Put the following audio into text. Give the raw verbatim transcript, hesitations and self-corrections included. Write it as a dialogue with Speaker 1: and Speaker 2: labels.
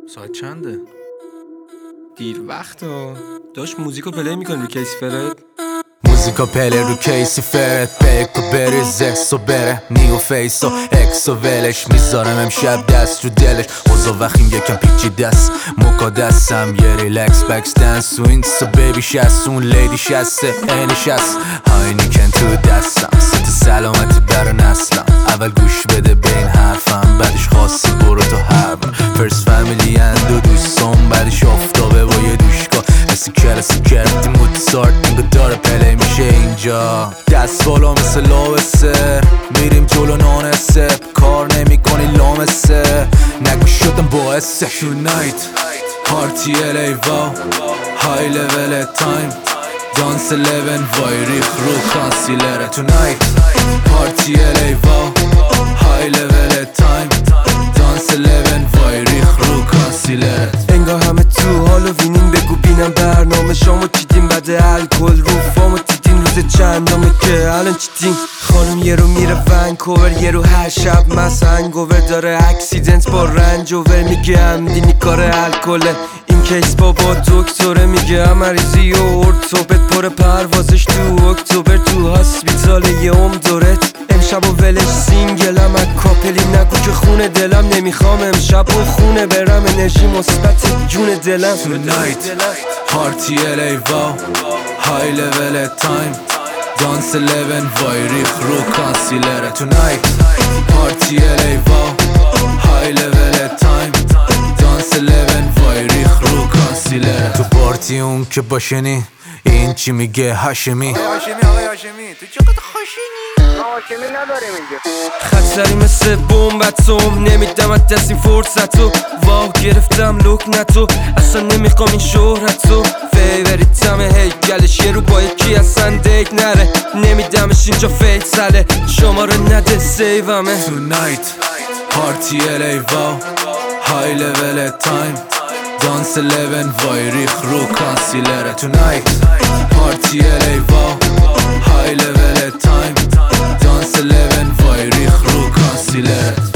Speaker 1: ساعت چنده؟
Speaker 2: دیر وقت ها داشت موزیکو پلی میکنی رو کیسی فرد
Speaker 3: موزیکا پلی رو کیسی فرد بیک و بریزه سو بره نیو فیس و اکس و ولش میذارم امشب دست رو دلش اوزا وقیم یکم پیچی دست موکا دستم یه ریلکس بکس دنس و این سو بیبی شست اون لیدی شسته اینی شست هاینی کن تو دستم ست سلامتی برا نسلم اول گوش بده به این حرفم بعدش خواستی برو تو حرفم فرست فامیلی اند و دوستم بعدش افتابه با یه دوشگاه مثل کلسی کردی موتسارت اینگو داره پلی میشه اینجا دست بالا مثل لابسه میریم جلو نانسه کار نمی کنی لامسه نگو شدم باعثه تونایت پارتی الی واو های لول تایم دانس لیون وای ریخ رو کانسیلره تونایت پارتی الی واو های لول تایم دانس لیون وای ریخ رو کانسیلره
Speaker 2: انگار همه تو حالو وینین بگو بینم برنامه شامو چیدیم بعد الکل رو فامو دیدین روز چندمه که الان چیدین خانم یه رو میره ونکوور یه رو هر شب مسنگوور داره اکسیدنت با رنجوور میگه همدینی کار الکله این کیس بابا دکتره میگه مریضی و ارتوپت پر پروازش تو اکتبر تو هاسپیتال یه ام دورت امشب و ولش سینگلم از کاپلی نگو که خونه دلم نمیخوام امشب و خونه برم انرژی مثبت جون دلم
Speaker 3: تونایت پارتی الی واو های لول تایم دانس لیون وای ریخ رو کانسیلره تونایت پارتی الی واو های لول تایم دانس لیون وای ریخ رو کانسیلره تو پارتی اون که باشنی این چی میگه هاشمی
Speaker 1: آقای هاشمی آقای هاشمی تو چقدر خوشینی؟
Speaker 4: هاشمی نداریم اینجا
Speaker 2: خطری مثل بومبتوم نمیدم از دست این فرصتو واو گرفتم لکنتو اصلا نمیخوام این شهرتو فیوریتم هیکلش یه رو با یکی اصلا دیگ نره نمیدمش اینجا فیصله شما رو نده سیومه
Speaker 3: تونایت پارتی الی واو های لول تایم دانس لیون وای ریخ رو کانسیلره تونایت پارتی الی واو های لول تایم دانس لیون وای ریخ رو کانسیلره